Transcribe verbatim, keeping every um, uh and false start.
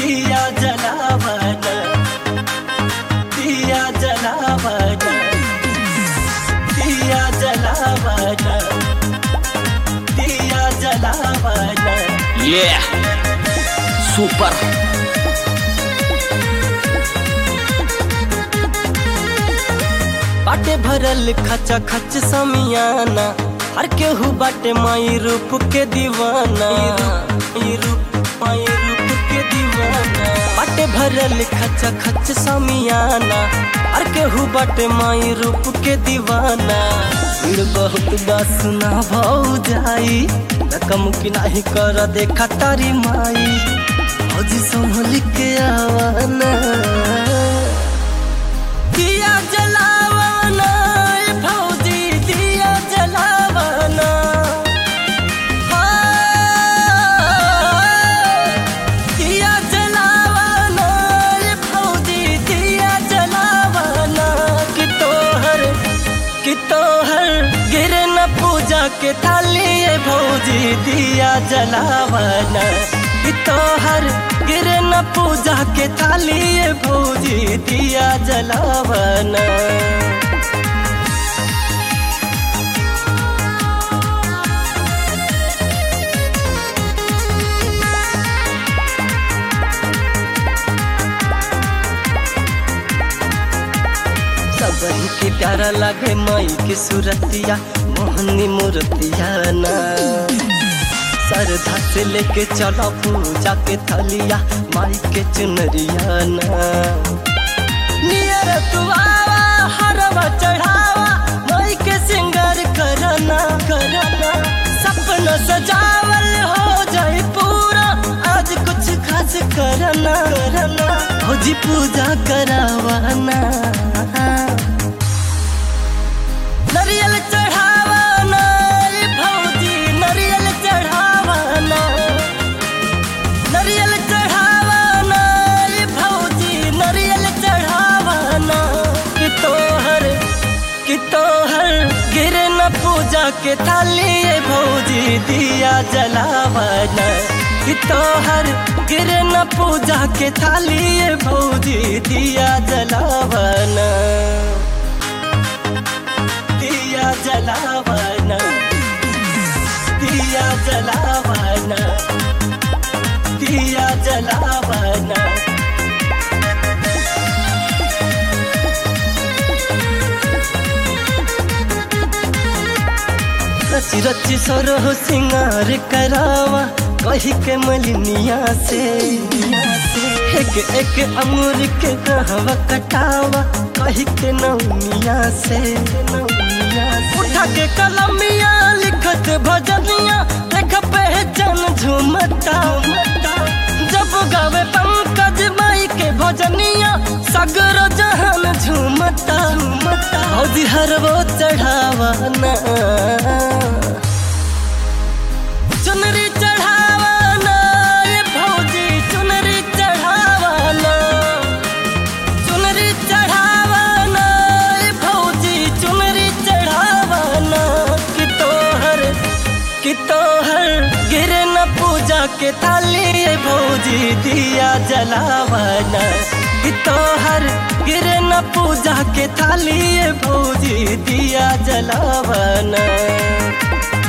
दिया जलावना, दिया जलावना, दिया जलावना, दिया जलावना। Yeah, super. बाटे भरल खचा खच समियाना, हर केहू बाटे माई रूप के दीवाना, माई रूप माई रूप के दीवाना। बाटे भरल खचा खच समियाना, हर केहू बाटे माई रूप के दीवाना। भीड़ बहुत बासना भाऊ जाई, रकम की नाही कर देखा तारी माई, फौजी संभल के आवाना। दिया जलावना फौजी, दिया जलावना, दिया जलावना फौजी, दिया जलावना। कि तोहर कि तोहर गिरे न पूजा के थाली फौजी, दिया जलावना। कि तोहर गिरे न पूजा के थाली फौजी, दिया जलावना। सबही के प्यारा लागे माई की सूरतिया, मोहनी मूर्तिया ना। श्रद्धा से लेके चला पूजा के थालिया, माई के चुनरिया ना। नियर तुआवा हरवा चढ़ावा, माई के सिंगार करना करना। सपना सजावल हो जाए पूरा, आज कुछ खास करना करना। फौजी पूजा करावाना, नरियल चढ़ावाना फौजी, नरियल चढ़ावाना, नरियल चढ़ावाना फौजी, नरियल चढ़ावाना। कि तोहर कि तोहर गिरे न पूजा के थाली फौजी, दिया जलावना। कि तोहर गिरे न पूजा के थाली फौजी, दिया जलावना, दिया जलावना, दिया जलावना, दिया जलावना। रची रची सरोह सिंगार करावा, कही के मलिनिया से। एक एक अमूर के कहवा कटावा, कही के नौनिया से। उठा के कलमिया लिखत भजनिया, देख पहचान झूमता। जब गावे पंकज माई के भजनिया, सगरो जहान झूमता। फौजी हर वो चढ़ावाना, चुनरी चढ़ावाना फौजी, चुनरी चढ़ावाना, चुनरी चढ़ावाना फौजी, चुनरी चढ़ावाना। कि तोहर कि तोहर गिरे न पूजा के थाली फौजी, दिया जलावना। कि तोहर गिरे न पूजा के थाली फौजी, दिया जलावना।